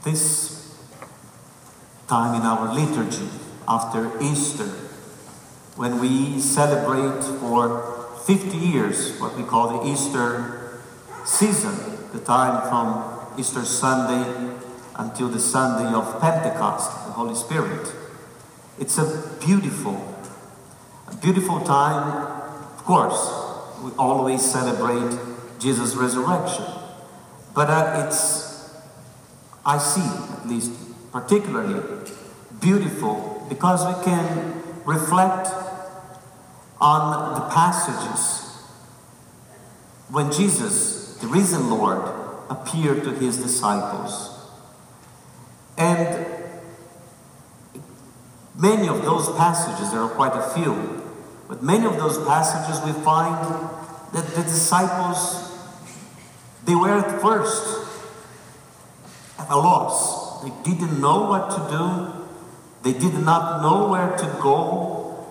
This time in our liturgy after Easter, when we celebrate for 50 years what we call the Easter season, the time from Easter Sunday until the Sunday of Pentecost, the Holy Spirit. It's a beautiful time. Of course, we always celebrate Jesus' resurrection, but I see, at least particularly, beautiful because we can reflect on the passages when Jesus, the risen Lord, appeared to his disciples. And many of those passages, there are quite a few, but many of those passages we find that the disciples, they were at first at a loss. They didn't know what to do. They did not know where to go.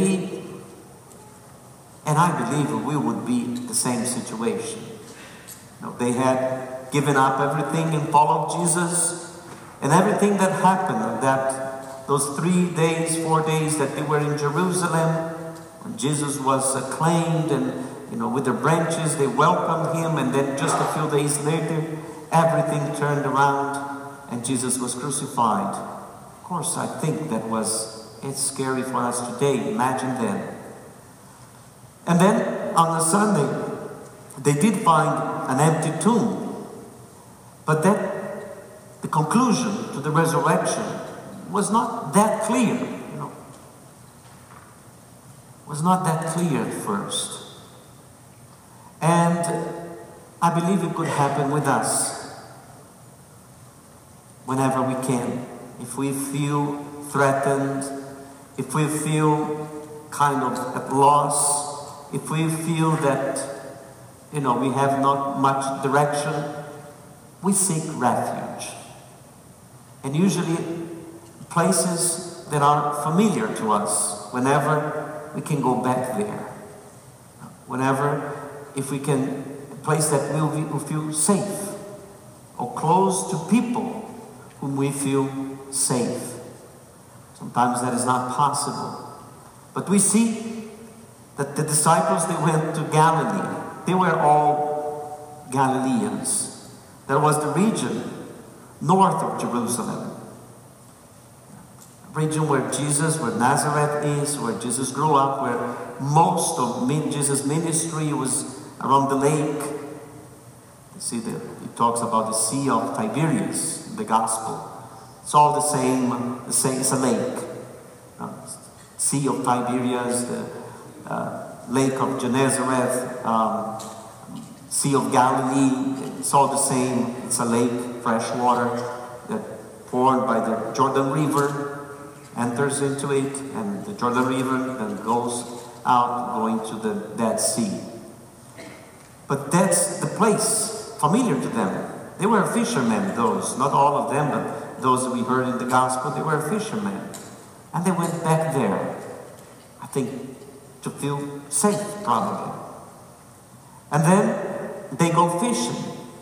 And I believe we would be in the same situation. They had given up everything and followed Jesus, and everything that happened, that those 3 days, 4 days that they were in Jerusalem, when Jesus was acclaimed, and with their branches they welcomed him, and then just a few days later, everything turned around, and Jesus was crucified. Of course, I think it's scary for us today. Imagine then. And then on the Sunday, they did find an empty tomb. But the conclusion to the resurrection was not that clear. Was not that clear at first. And I believe it could happen with us whenever we can. If we feel threatened, if we feel kind of at loss, if we feel that, we have not much direction, we seek refuge. And usually places that are familiar to us, whenever we can go back there. If we can, a place that we'll feel safe, or close to people whom we feel safe. Sometimes that is not possible. But we see that the disciples, they went to Galilee. They were all Galileans. There was the region north of Jerusalem, a region where Nazareth is, where Jesus grew up, where most of Jesus' ministry was around the lake. You see that it talks about the Sea of Tiberias in the Gospel. It's all the same. It's a lake. Sea of Tiberias, the Lake of Gennesaret, Sea of Galilee. It's all the same. It's a lake, fresh water, that poured by the Jordan River, enters into it, and the Jordan River then goes out, going to the Dead Sea. But that's the place familiar to them. They were fishermen, those, not all of them, but those we heard in the Gospel, they were fishermen. And they went back there, I think, to feel safe, probably. And then they go fishing.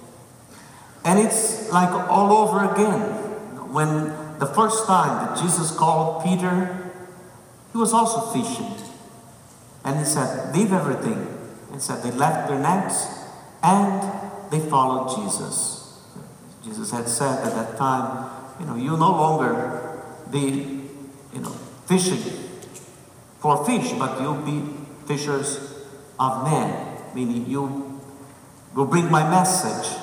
And it's like all over again. When the first time that Jesus called Peter, he was also fishing. And he said, leave everything. And said they left their nets and they followed Jesus. Jesus had said at that time, you'll no longer be, fishing for fish, but you'll be fishers of men. Meaning you will bring my message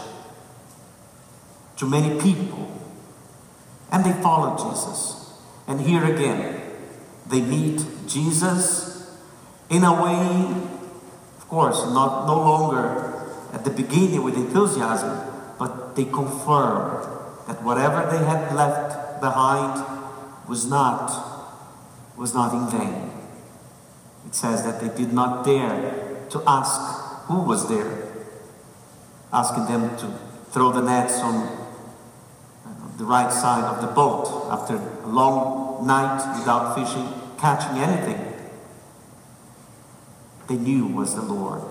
to many people. And they follow Jesus. And here again, they meet Jesus in a way, of course, no longer at the beginning with enthusiasm, but they confirm that whatever they had left behind was not in vain. It says that they did not dare to ask who was there, asking them to throw the nets on the right side of the boat after a long night without fishing, catching anything. They knew was the Lord.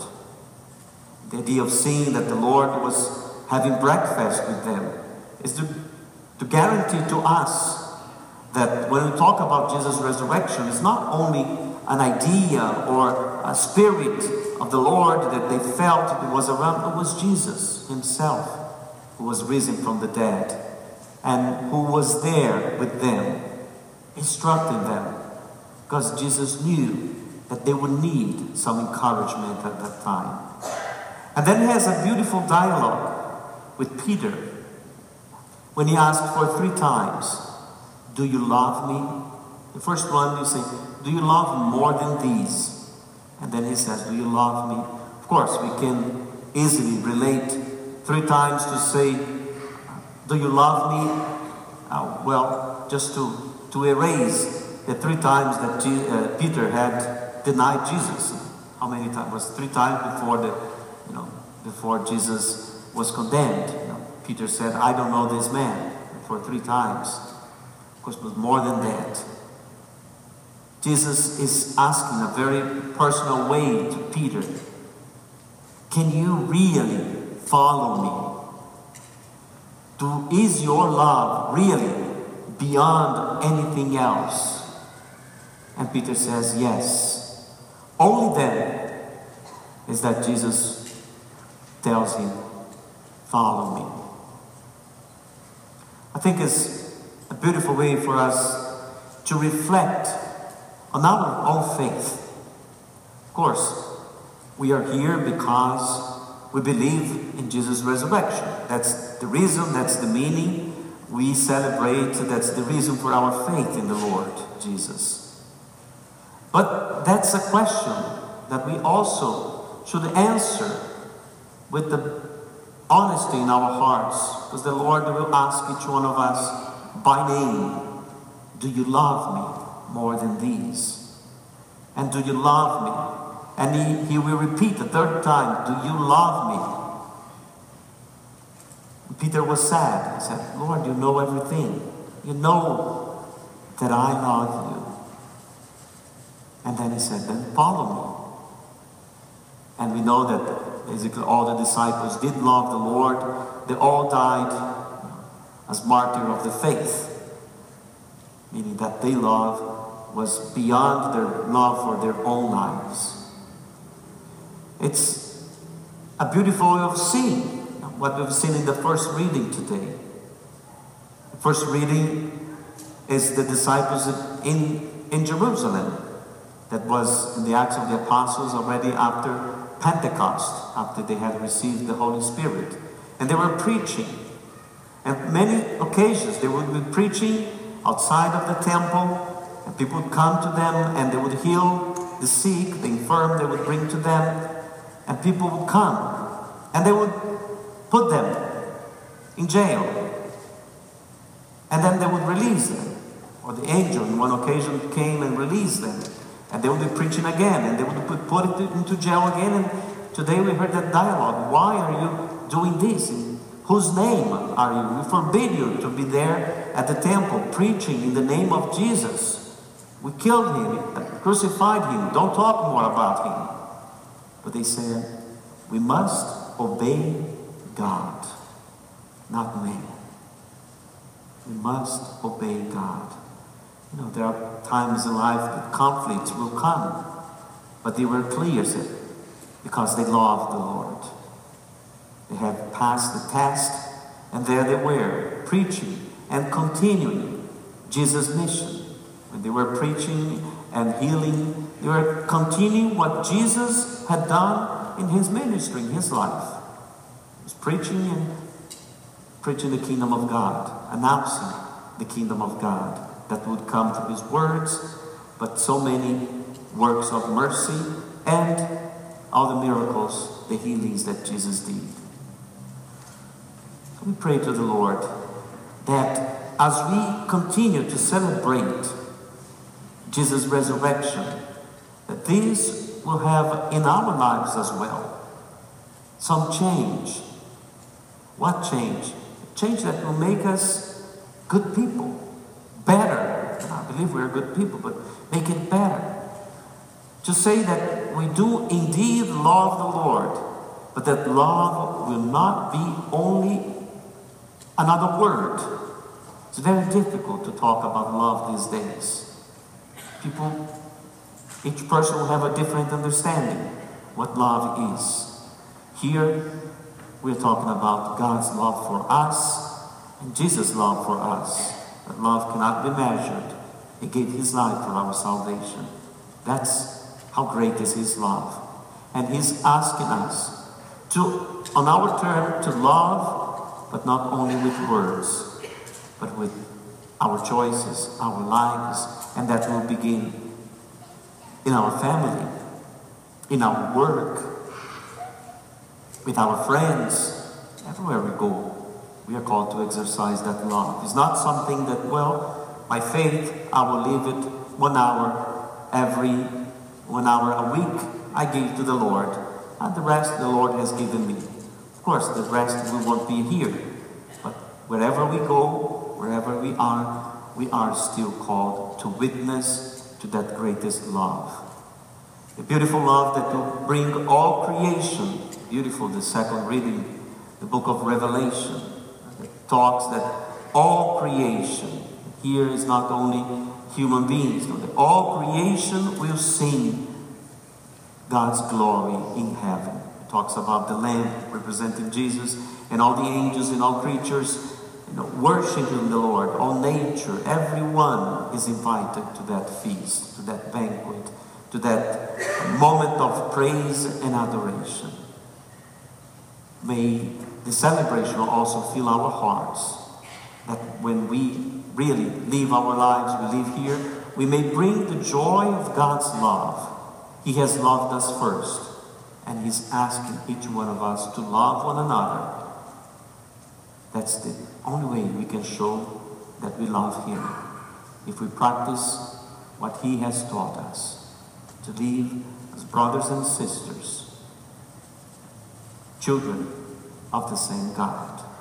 The idea of seeing that the Lord was having breakfast with them is to to guarantee to us that when we talk about Jesus' resurrection, it's not only an idea or a spirit of the Lord that they felt it was around. It was Jesus himself who was risen from the dead and who was there with them, instructing them, because Jesus knew that they would need some encouragement at that time. And then he has a beautiful dialogue with Peter when he asked for 3 times, "Do you love me?" The first one, you say, "Do you love me more than these?" And then he says, "Do you love me?" Of course, we can easily relate 3 times to say, "Do you love me?" Just to erase the 3 times that Peter had denied Jesus. How many times? It was 3 times before Jesus was condemned. Peter said, "I don't know this man," for 3 times. Of course, it was more than that. Jesus is asking a very personal way to Peter, "Can you really follow me? Is your love really beyond anything else?" And Peter says, "Yes." Only then is that Jesus tells him, "Follow me." I think it's a beautiful way for us to reflect on our own faith. Of course, we are here because we believe in Jesus' resurrection. That's the reason, that's the meaning. We celebrate, that's the reason for our faith in the Lord Jesus. But that's a question that we also should answer with the honesty in our hearts, because the Lord will ask each one of us by name, "Do you love me more than these? And do you love me?" And he will repeat the 3rd time, "Do you love me?" And Peter was sad. He said, "Lord, you know everything. You know that I love you." And then he said, "Then follow me." And we know that basically all the disciples did love the Lord. They all died as martyrs of the faith, meaning that their love was beyond their love for their own lives. It's a beautiful way of seeing what we've seen in the first reading today. The first reading is the disciples in Jerusalem. That was in the Acts of the Apostles already after Pentecost, after they had received the Holy Spirit. And they were preaching. And many occasions they would be preaching outside of the temple, and people would come to them and they would heal the sick, the infirm, they would bring to them, and people would come and they would put them in jail. And then they would release them. Or the angel on one occasion came and released them. And they would be preaching again, and they would be put into jail again. And today we heard that dialogue. "Why are you doing this? In whose name are you? We forbid you to be there at the temple preaching in the name of Jesus. We killed him, crucified him. Don't talk more about him." But they said, "We must obey God, not man. We must obey God." There are times in life that conflicts will come, but they were clear, said, because they loved the Lord. They had passed the test, and there they were, preaching and continuing Jesus' mission. When they were preaching and healing, they were continuing what Jesus had done in his ministry, in his life. He was preaching the kingdom of God, announcing the kingdom of God that would come through his words, but so many works of mercy and all the miracles, the healings that Jesus did. So we pray to the Lord that as we continue to celebrate Jesus' resurrection, that this will have in our lives as well some change. What change? Change that will make us good people. Better. I believe we're good people, but make it better. To say that we do indeed love the Lord, but that love will not be only another word, It's very difficult to talk about love these days. Each person will have a different understanding what love is. Here, we're talking about God's love for us and Jesus' love for us. That love cannot be measured. He gave His life for our salvation. That's how great is His love. And He's asking us to, on our turn, to love, but not only with words, but with our choices, our lives, and that will begin in our family, in our work, with our friends, everywhere we go. We are called to exercise that love. It's not something that, well, by faith, I will leave it 1 hour a week I give to the Lord, and the rest the Lord has given me. Of course, the rest we won't be here, but wherever we go, wherever we are still called to witness to that greatest love. The beautiful love that will bring all creation. Beautiful, the second reading, the book of Revelation. It talks that all creation, here is not only human beings, but that all creation will sing God's glory in heaven. It talks about the Lamb representing Jesus, and all the angels and all creatures worshiping the Lord. All nature, everyone is invited to that feast, to that banquet, to that moment of praise and adoration. May the celebration also fill our hearts, that when we really live our lives, we live here, we may bring the joy of God's love. He has loved us first, and He's asking each one of us to love one another. That's the only way we can show that we love Him, if we practice what He has taught us, to live as brothers and sisters, children of the same God.